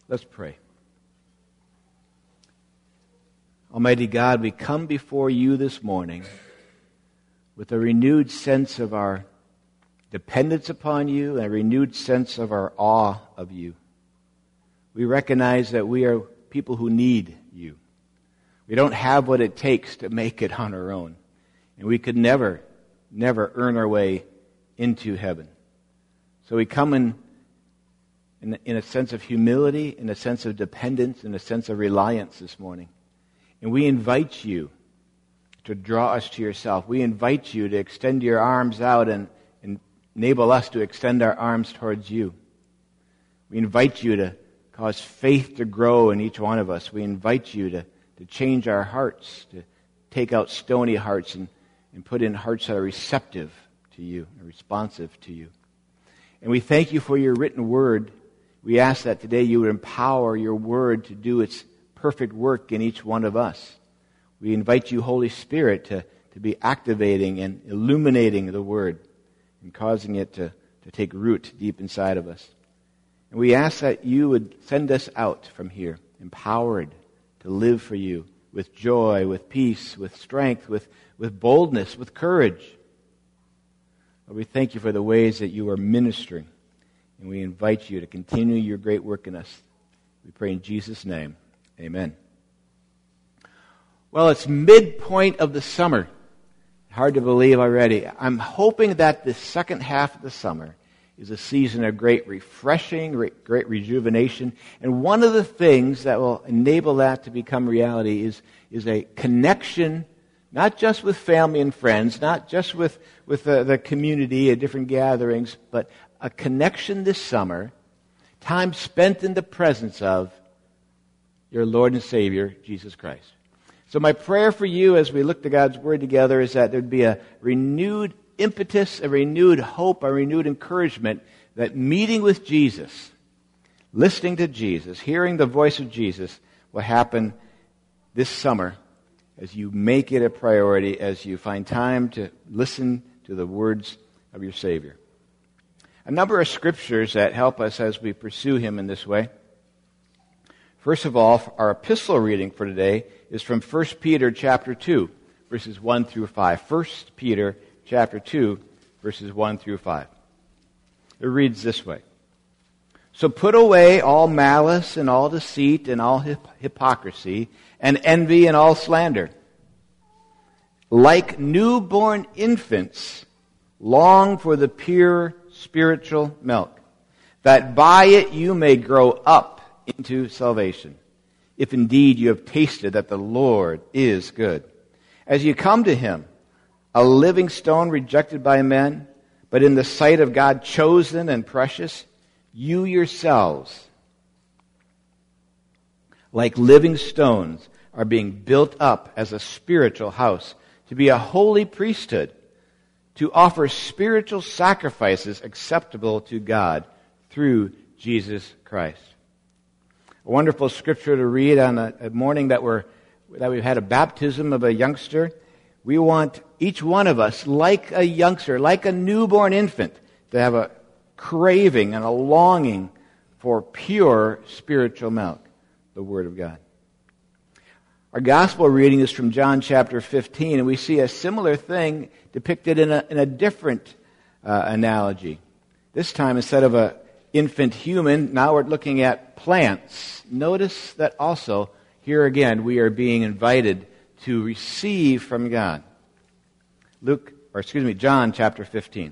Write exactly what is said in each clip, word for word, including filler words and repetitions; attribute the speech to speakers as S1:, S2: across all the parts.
S1: Let's pray. Almighty God, we come before you this morning with a renewed sense of our dependence upon you and a renewed sense of our awe of you. We recognize that we are people who need you. We don't have what it takes to make it on our own. And we could never, never earn our way into heaven. So we come in, in, in a sense of humility, in a sense of dependence, in a sense of reliance this morning. And we invite you to draw us to yourself. We invite you to extend your arms out and, and enable us to extend our arms towards you. We invite you to cause faith to grow in each one of us. We invite you to, to change our hearts, to take out stony hearts and, and put in hearts that are receptive to you, and responsive to you. And we thank you for your written word. We ask that today you would empower your word to do its perfect work in each one of us. We invite you, Holy Spirit, to, to be activating and illuminating the word and causing it to, to take root deep inside of us. And we ask that you would send us out from here, empowered to live for you with joy, with peace, with strength, with, with boldness, with courage. Lord, we thank you for the ways that you are ministering, and we invite you to continue your great work in us. We pray in Jesus' name. Amen. Well, it's midpoint of the summer. Hard to believe already. I'm hoping that the second half of the summer is a season of great refreshing, great rejuvenation. And one of the things that will enable that to become reality is, is a connection, not just with family and friends, not just with, with the, the community at different gatherings, but a connection this summer, time spent in the presence of your Lord and Savior, Jesus Christ. So my prayer for you as we look to God's Word together is that there'd be a renewed impetus, a renewed hope, a renewed encouragement that meeting with Jesus, listening to Jesus, hearing the voice of Jesus will happen this summer as you make it a priority, as you find time to listen to the words of your Savior. A number of scriptures that help us as we pursue Him in this way. First of all, our epistle reading for today is from First Peter chapter two, verses one through five. First Peter chapter two, verses one through five. It reads this way. So put away all malice and all deceit and all hip- hypocrisy and envy and all slander. Like newborn infants, long for the pure spiritual milk, that by it you may grow up into salvation, if indeed you have tasted that the Lord is good. As you come to Him, a living stone rejected by men, but in the sight of God chosen and precious, you yourselves, like living stones, are being built up as a spiritual house, to be a holy priesthood, to offer spiritual sacrifices acceptable to God through Jesus Christ. A wonderful scripture to read on a, a morning that we're that we've had a baptism of a youngster. We want each one of us, like a youngster, like a newborn infant, to have a craving and a longing for pure spiritual milk, the Word of God. Our gospel reading is from John chapter fifteen, and we see a similar thing depicted in a, in a different uh, analogy. This time, instead of a infant human, now we're looking at plants. Notice that also, here again, we are being invited to receive from God. Luke, or excuse me, John chapter fifteen.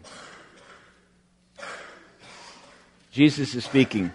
S1: Jesus is speaking.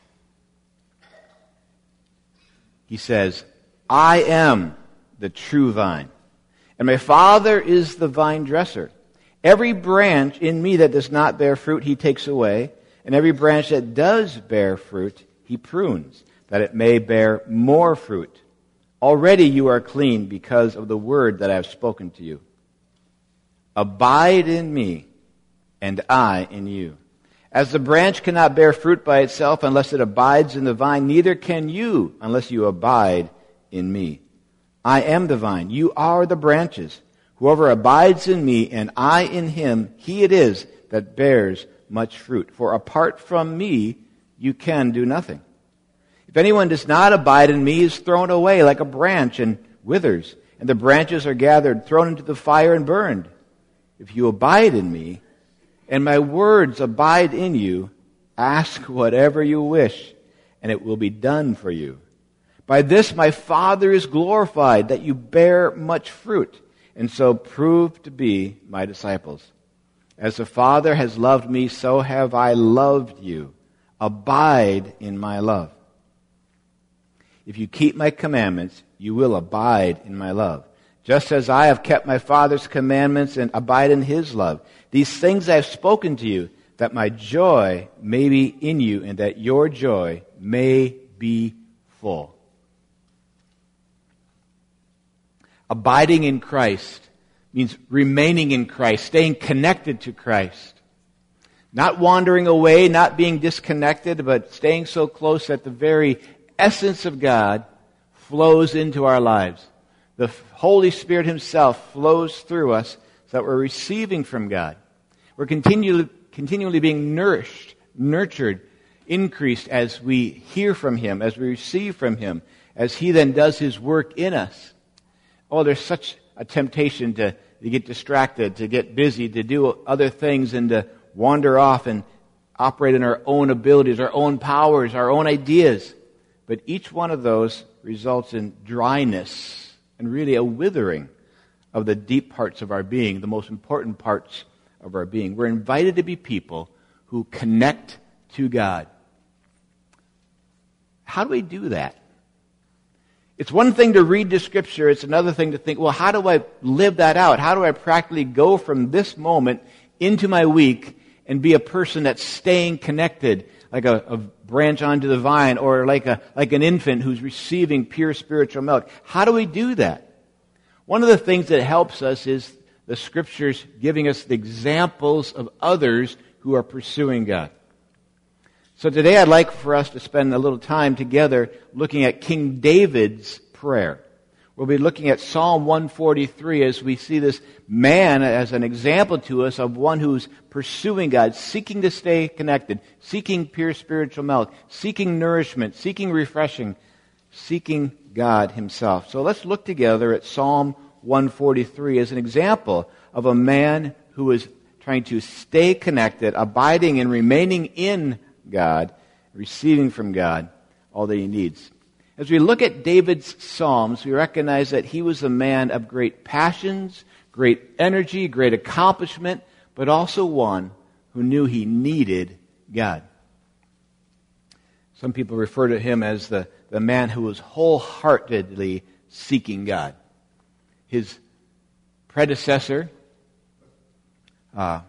S1: He says, I am the true vine, and my Father is the vine dresser. Every branch in me that does not bear fruit, He takes away. And every branch that does bear fruit, He prunes, that it may bear more fruit. Already you are clean because of the word that I have spoken to you. Abide in me, and I in you. As the branch cannot bear fruit by itself unless it abides in the vine, neither can you unless you abide in me. I am the vine, you are the branches. Whoever abides in me and I in him, he it is that bears much fruit. For apart from me, you can do nothing. If anyone does not abide in me, he is thrown away like a branch and withers, and the branches are gathered, thrown into the fire and burned. If you abide in me, and my words abide in you, ask whatever you wish, and it will be done for you. By this my Father is glorified, that you bear much fruit, and so prove to be my disciples. As the Father has loved me, so have I loved you. Abide in my love. If you keep my commandments, you will abide in my love, just as I have kept my Father's commandments and abide in his love. These things I have spoken to you, that my joy may be in you, and that your joy may be full. Abiding in Christ means remaining in Christ, staying connected to Christ. Not wandering away, not being disconnected, but staying so close that the very essence of God flows into our lives. The Holy Spirit himself flows through us so that we're receiving from God. We're continually, continually being nourished, nurtured, increased as we hear from him, as we receive from him, as he then does his work in us. Oh, there's such a temptation to, to get distracted, to get busy, to do other things, and to wander off and operate in our own abilities, our own powers, our own ideas. But each one of those results in dryness and really a withering of the deep parts of our being, the most important parts of our being. We're invited to be people who connect to God. How do we do that? It's one thing to read the Scripture. It's another thing to think, well, how do I live that out? How do I practically go from this moment into my week and be a person that's staying connected, like a, a branch onto the vine, or like a like an infant who's receiving pure spiritual milk? How do we do that? One of the things that helps us is the Scriptures giving us the examples of others who are pursuing God. So today I'd like for us to spend a little time together looking at King David's prayer. We'll be looking at Psalm one forty-three as we see this man as an example to us of one who's pursuing God, seeking to stay connected, seeking pure spiritual milk, seeking nourishment, seeking refreshing, seeking God himself. So let's look together at Psalm one forty-three as an example of a man who is trying to stay connected, abiding and remaining in God, receiving from God all that he needs. As we look at David's Psalms, we recognize that he was a man of great passions, great energy, great accomplishment, but also one who knew he needed God. Some people refer to him as the, the man who was wholeheartedly seeking God. His predecessor uh,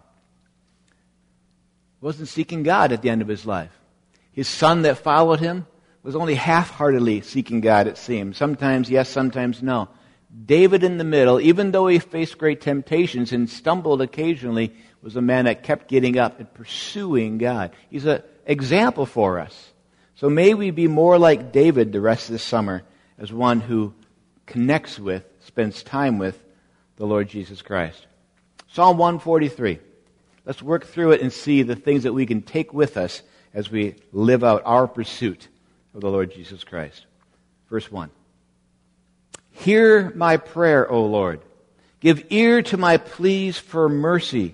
S1: wasn't seeking God at the end of his life. His son that followed him was only half-heartedly seeking God, it seemed. Sometimes yes, sometimes no. David in the middle, even though he faced great temptations and stumbled occasionally, was a man that kept getting up and pursuing God. He's an example for us. So may we be more like David the rest of this summer as one who connects with, spends time with the Lord Jesus Christ. Psalm one forty-three. Let's work through it and see the things that we can take with us as we live out our pursuit of the Lord Jesus Christ. Verse one. Hear my prayer, O Lord. Give ear to my pleas for mercy.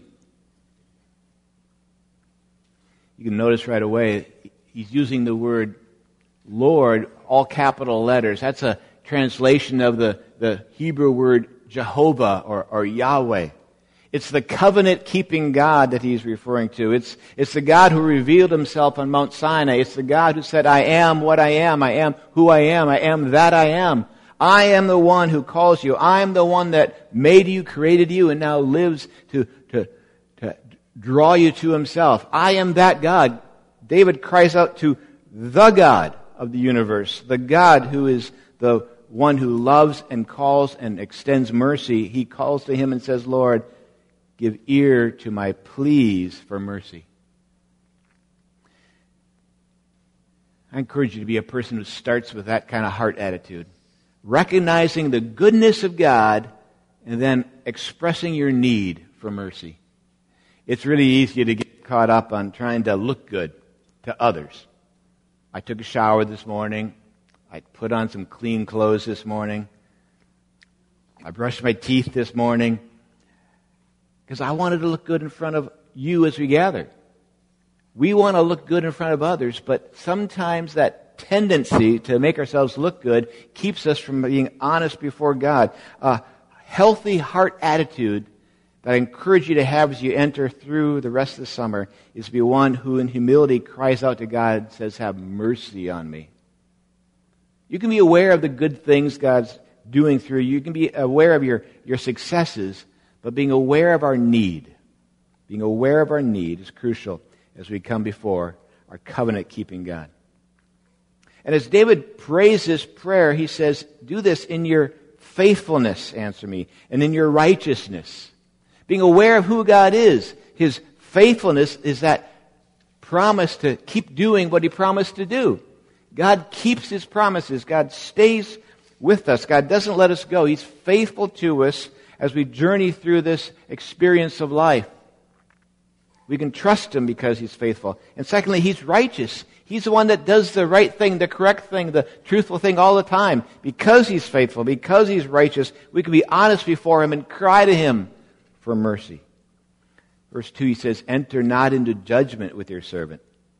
S1: You can notice right away, he's using the word Lord, all capital letters. That's a translation of the, the Hebrew word Jehovah or, or Yahweh. It's the covenant-keeping God that he's referring to. It's, it's the God who revealed himself on Mount Sinai. It's the God who said, I am what I am. I am who I am. I am that I am. I am the one who calls you. I am the one that made you, created you, and now lives to, to, to draw you to himself. I am that God. David cries out to the God of the universe, the God who is the one who loves and calls and extends mercy. He calls to him and says, Lord, give ear to my pleas for mercy. I encourage you to be a person who starts with that kind of heart attitude. Recognizing the goodness of God and then expressing your need for mercy. It's really easy to get caught up on trying to look good to others. I took a shower this morning. I put on some clean clothes this morning. I brushed my teeth this morning because I wanted to look good in front of you as we gather. We want to look good in front of others, but sometimes that tendency to make ourselves look good keeps us from being honest before God. A healthy heart attitude that I encourage you to have as you enter through the rest of the summer is to be one who in humility cries out to God and says, have mercy on me. You can be aware of the good things God's doing through you. You can be aware of your, your successes, but being aware of our need, being aware of our need is crucial as we come before our covenant-keeping God. And as David prays this prayer, he says, do this in your faithfulness, answer me, and in your righteousness. Being aware of who God is. His faithfulness is that promise to keep doing what He promised to do. God keeps His promises. God stays with us. God doesn't let us go. He's faithful to us as we journey through this experience of life. We can trust Him because He's faithful. And secondly, He's righteous. He's the one that does the right thing, the correct thing, the truthful thing all the time. Because He's faithful, because He's righteous, we can be honest before Him and cry to Him for mercy. Verse two, He says, enter not into judgment with your servant.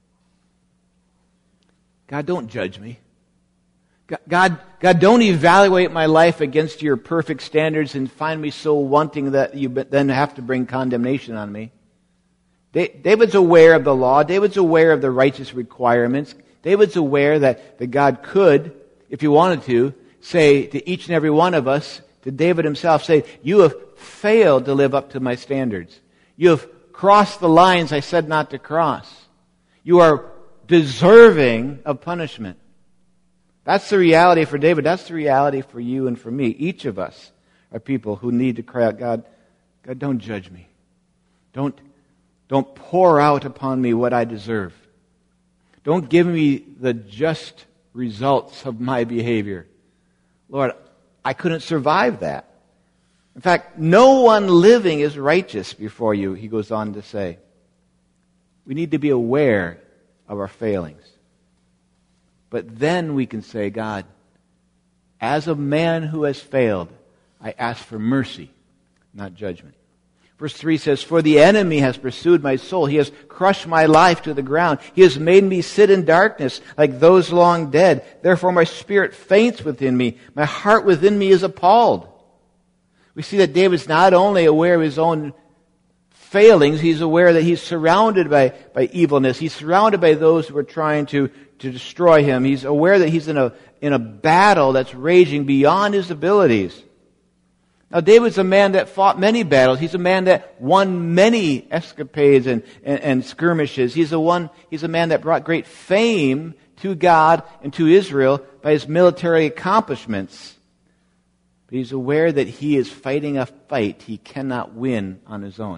S1: God, don't judge me. God, God, don't evaluate my life against your perfect standards and find me so wanting that you then have to bring condemnation on me. David's aware of the law. David's aware of the righteous requirements. David's aware that, that God could, if He wanted to, say to each and every one of us, to David himself, say, you have failed to live up to my standards. You have crossed the lines I said not to cross. You are deserving of punishment. That's the reality for David. That's the reality for you and for me. Each of us are people who need to cry out, God, God, don't judge me. Don't Don't pour out upon me what I deserve. Don't give me the just results of my behavior. Lord, I couldn't survive that. In fact, no one living is righteous before you, he goes on to say. We need to be aware of our failings. But then we can say, God, as a man who has failed, I ask for mercy, not judgment. Verse three says, for the enemy has pursued my soul. He has crushed my life to the ground. He has made me sit in darkness like those long dead. Therefore my spirit faints within me. My heart within me is appalled. We see that David's not only aware of his own failings, he's aware that he's surrounded by, by evilness. He's surrounded by those who are trying to, to destroy him. He's aware that he's in a, in a battle that's raging beyond his abilities. Now, David's a man that fought many battles. He's a man that won many escapades and, and, and skirmishes. He's a one. He's a man that brought great fame to God and to Israel by his military accomplishments. But he's aware that he is fighting a fight he cannot win on his own.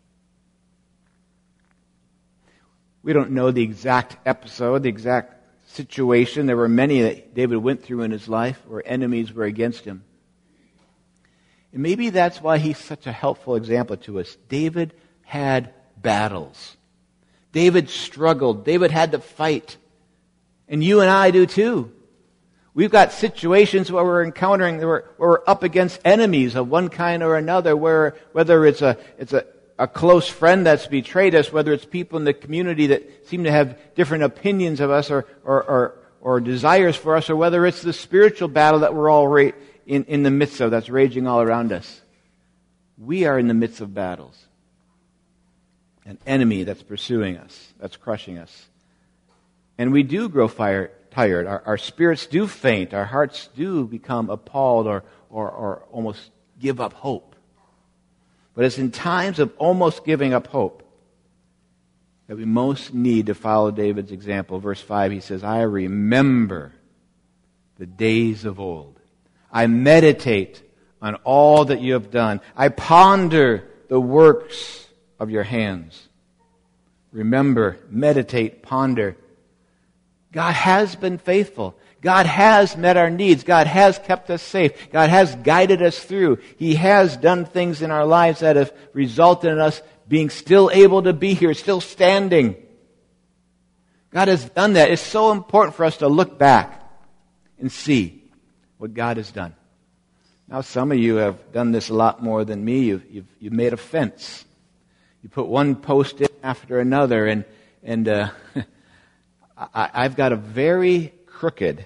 S1: We don't know the exact episode, the exact situation. There were many that David went through in his life where enemies were against him. And maybe that's why he's such a helpful example to us. David had battles. David struggled. David had to fight. And you and I do too. We've got situations where we're encountering, where we're up against enemies of one kind or another, where whether it's a it's a, a close friend that's betrayed us, whether it's people in the community that seem to have different opinions of us or or or, or desires for us, or whether it's the spiritual battle that we're all right In, in the midst of, that's raging all around us. We are in the midst of battles. An enemy that's pursuing us, that's crushing us. And we do grow fire, tired. Our, our spirits do faint. Our hearts do become appalled or, or, or almost give up hope. But it's in times of almost giving up hope that we most need to follow David's example. Verse five, he says, I remember the days of old. I meditate on all that you have done. I ponder the works of your hands. Remember, meditate, ponder. God has been faithful. God has met our needs. God has kept us safe. God has guided us through. He has done things in our lives that have resulted in us being still able to be here, still standing. God has done that. It's so important for us to look back and see what God has done. Now, some of you have done this a lot more than me. You've, you've, you've made a fence. You put one post in after another, and, and uh, I, I've got a very crooked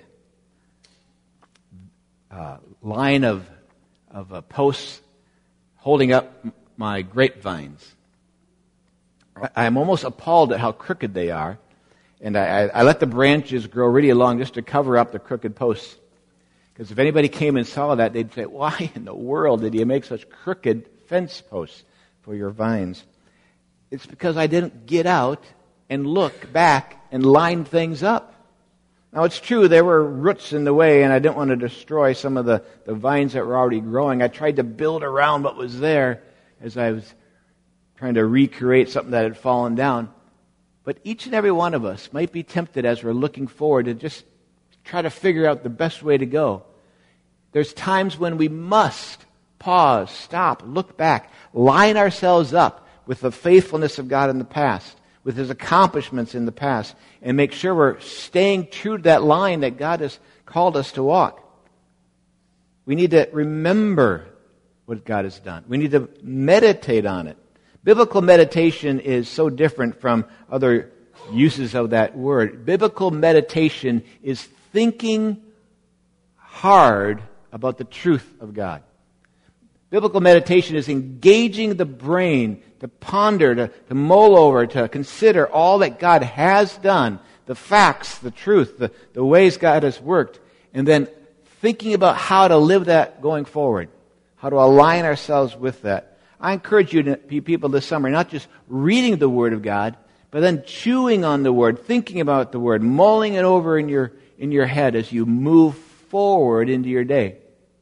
S1: uh, line of, of uh, posts holding up my grapevines. I'm almost appalled at how crooked they are. And I, I let the branches grow really long just to cover up the crooked posts. Because if anybody came and saw that, they'd say, why in the world did you make such crooked fence posts for your vines? It's because I didn't get out and look back and line things up. Now, it's true, there were roots in the way, and I didn't want to destroy some of the, the vines that were already growing. I tried to build around what was there as I was trying to recreate something that had fallen down. But each and every one of us might be tempted as we're looking forward to just try to figure out the best way to go. There's times when we must pause, stop, look back, line ourselves up with the faithfulness of God in the past, with His accomplishments in the past, and make sure we're staying true to that line that God has called us to walk. We need to remember what God has done. We need to meditate on it. Biblical meditation is so different from other uses of that word. Biblical meditation is thinking hard about the truth of God. Biblical meditation is engaging the brain to ponder, to, to mull over, to consider all that God has done, the facts, the truth, the, the ways God has worked, and then thinking about how to live that going forward, how to align ourselves with that. I encourage you to, people this summer, not just reading the Word of God, but then chewing on the Word, thinking about the Word, mulling it over in your, in your head as you move forward into your day.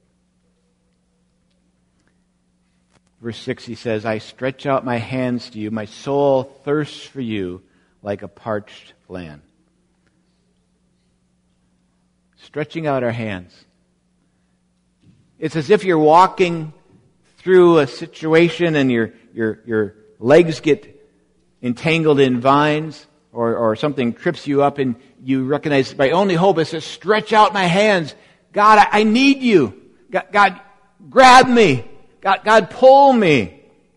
S1: Verse six, he says, I stretch out my hands to you. My soul thirsts for you like a parched land. Stretching out our hands. It's as if you're walking through a situation and your your your legs get entangled in vines, or, or something trips you up, and you recognize my only hope is to stretch out my hands. God, I, I need you. God, God, grab me. God, God, pull me.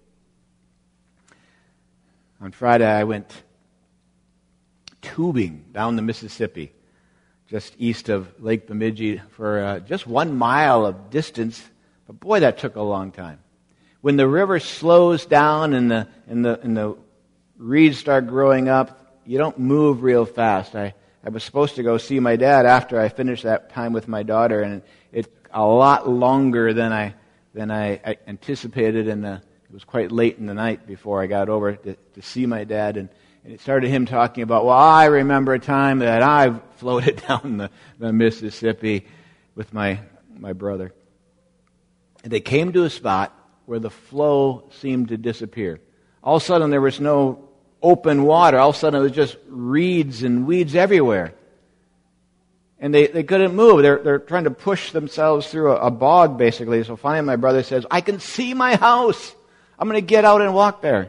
S1: On Friday, I went tubing down the Mississippi, just east of Lake Bemidji, for uh, just one mile of distance. But boy, that took a long time. When the river slows down and the and the and the reeds start growing up, you don't move real fast. I, I was supposed to go see my dad after I finished that time with my daughter, and it a lot longer than I than I, I anticipated, and uh, it was quite late in the night before I got over to, to see my dad, and, and it started him talking about, well, I remember a time that I floated down the, the Mississippi with my my brother. And they came to a spot where the flow seemed to disappear. All of a sudden there was no open water. All of a sudden it was just reeds and weeds everywhere. And they, they couldn't move. They're, they're trying to push themselves through a, a bog, basically. So finally my brother says, I can see my house. I'm going to get out and walk there.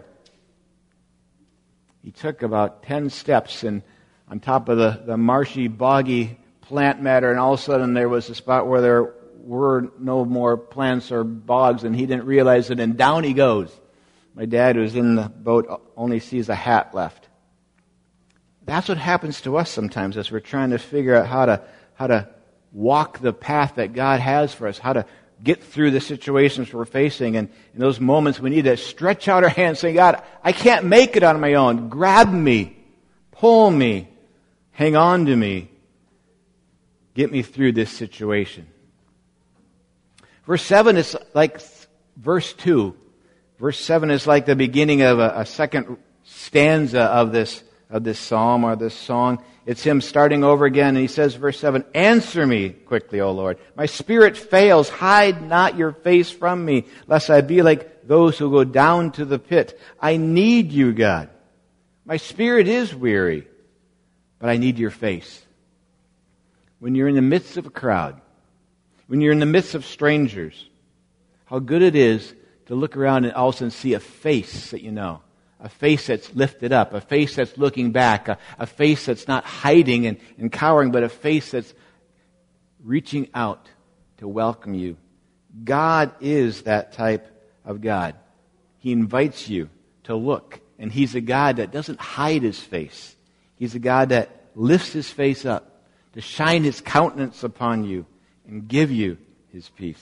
S1: He took about ten steps and on top of the, the marshy, boggy plant matter, and all of a sudden there was a spot where there were no more plants or bogs, and he didn't realize it, and down he goes. My dad, who's in the boat, only sees a hat left. That's what happens to us sometimes as we're trying to figure out how to how to walk the path that God has for us, how to get through the situations we're facing. And in those moments, we need to stretch out our hands, saying, God, I can't make it on my own. Grab me, pull me, hang on to me, get me through this situation. Verse seven is like verse two. Verse seven is like the beginning of a, a second stanza of this of this psalm or this song. It's him starting over again, and he says, verse seven, answer me quickly, O Lord. My spirit fails. Hide not your face from me, lest I be like those who go down to the pit. I need you, God. My spirit is weary, but I need your face. When you're in the midst of a crowd, when you're in the midst of strangers, how good it is to look around and all of a sudden see a face that you know. a face that's lifted up, a face that's looking back, a, a face that's not hiding and, and cowering, but a face that's reaching out to welcome you. God is that type of God. He invites you to look, and He's a God that doesn't hide His face. He's a God that lifts His face up to shine His countenance upon you and give you His peace.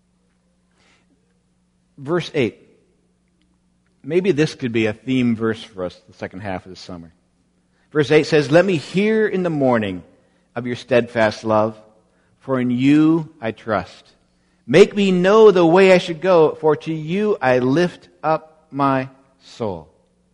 S1: Verse eight. Maybe this could be a theme verse for us the second half of the summer. Verse eight says, "Let me hear in the morning of your steadfast love, for in you I trust. Make me know the way I should go, for to you I lift up my soul."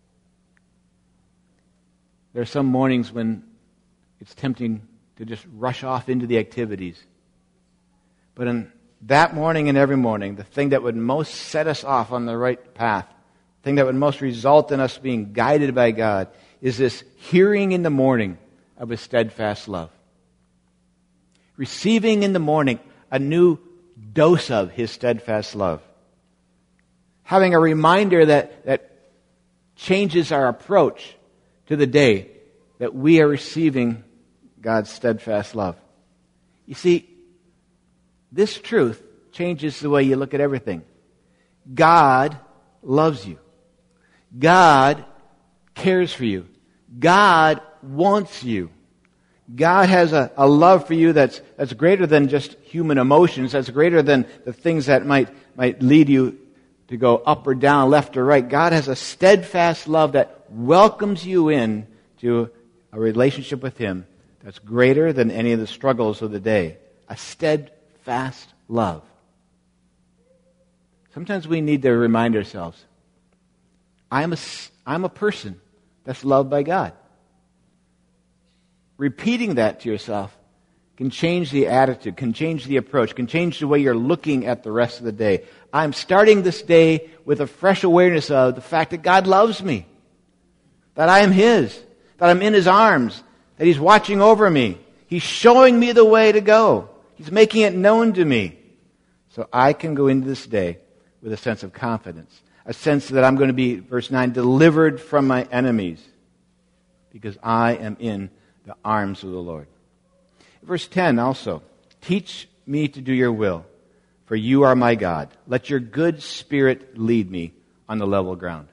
S1: There are some mornings when it's tempting to just rush off into the activities. But in that morning and every morning, the thing that would most set us off on the right path, the thing that would most result in us being guided by God, is this hearing in the morning of His steadfast love. Receiving in the morning a new dose of His steadfast love. Having a reminder that, that changes our approach to the day that we are receiving God's steadfast love. You see, this truth changes the way you look at everything. God loves you. God cares for you. God wants you. God has a, a love for you that's that's greater than just human emotions, that's greater than the things that might, might lead you to go up or down, left or right. God has a steadfast love that welcomes you in to a relationship with Him that's greater than any of the struggles of the day. A steadfast love. Sometimes we need to remind ourselves, I'm a, I'm a person that's loved by God. Repeating that to yourself can change the attitude, can change the approach, can change the way you're looking at the rest of the day. I'm starting this day with a fresh awareness of the fact that God loves me, that I am His, that I'm in His arms, that He's watching over me. He's showing me the way to go. He's making it known to me. So I can go into this day with a sense of confidence, a sense that I'm going to be, verse nine, delivered from my enemies because I am in the arms of the Lord. Verse ten also, "Teach me to do your will, for you are my God. Let your good spirit lead me on the level ground."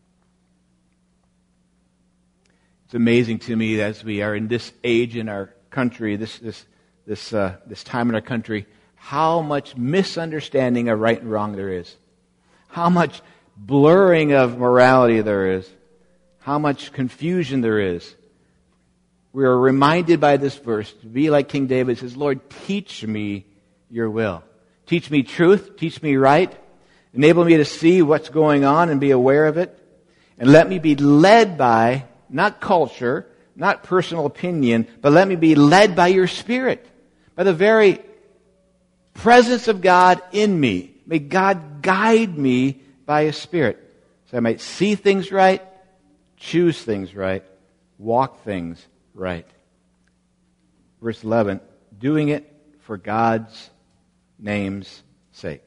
S1: It's amazing to me as we are in this age in our country, this this this uh, this time in our country, how much misunderstanding of right and wrong there is, how much blurring of morality there is, how much confusion there is. We are reminded by this verse to be like King David. Says, "Lord, teach me your will. Teach me truth. Teach me right. Enable me to see what's going on and be aware of it. And let me be led by, not culture, not personal opinion, but let me be led by your Spirit, by the very presence of God in me. May God guide me by His Spirit, so I might see things right, choose things right, walk things right." Verse eleven, "Doing it for God's name's sake.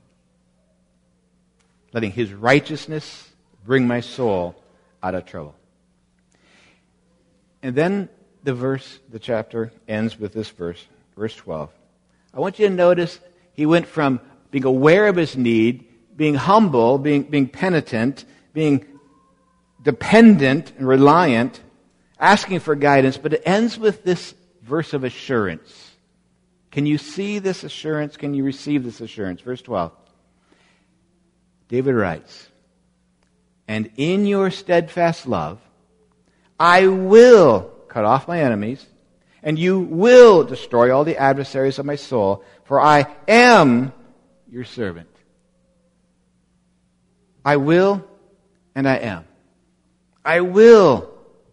S1: Letting His righteousness bring my soul out of trouble." And then the verse, the chapter ends with this verse, verse twelve. I want you to notice he went from being aware of his need, being humble, being, being penitent, being dependent and reliant, asking for guidance, but it ends with this verse of assurance. Can you see this assurance? Can you receive this assurance? Verse twelve. David writes, "And in your steadfast love, I will cut off my enemies, and you will destroy all the adversaries of my soul, for I am your servant." I will and I am. I will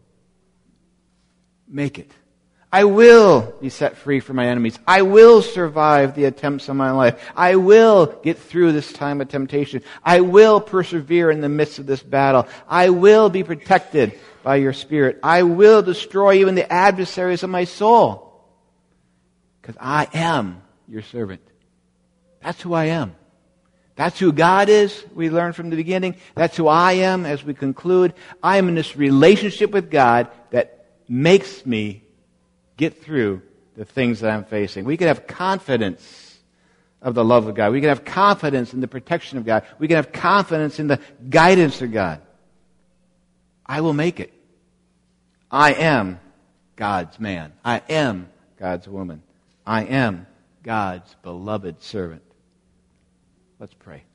S1: make it. I will be set free from my enemies. I will survive the attempts of my life. I will get through this time of temptation. I will persevere in the midst of this battle. I will be protected by your Spirit. I will destroy even the adversaries of my soul, because I am your servant. That's who I am. That's who God is, we learned from the beginning. That's who I am as we conclude. I am in this relationship with God that makes me get through the things that I'm facing. We can have confidence of the love of God. We can have confidence in the protection of God. We can have confidence in the guidance of God. I will make it. I am God's man. I am God's woman. I am God's beloved servant. Let's pray.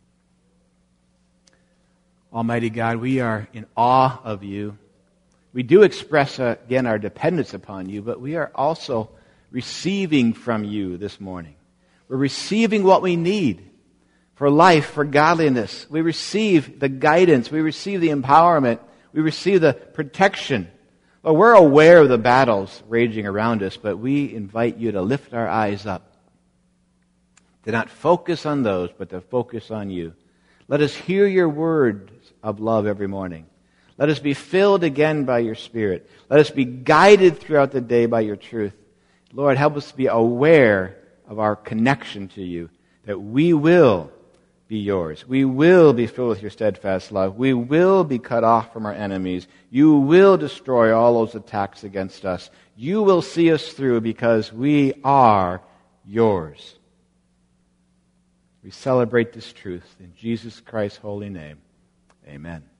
S1: Almighty God, we are in awe of you. We do express, uh, again, our dependence upon you, but we are also receiving from you this morning. We're receiving what we need for life, for godliness. We receive the guidance. We receive the empowerment. We receive the protection. Well, we're aware of the battles raging around us, but we invite you to lift our eyes up, to not focus on those, but to focus on you. Let us hear your words of love every morning. Let us be filled again by your Spirit. Let us be guided throughout the day by your truth. Lord, help us to be aware of our connection to you, that we will be yours. We will be filled with your steadfast love. We will be cut off from our enemies. You will destroy all those attacks against us. You will see us through because we are yours. We celebrate this truth in Jesus Christ's holy name. Amen.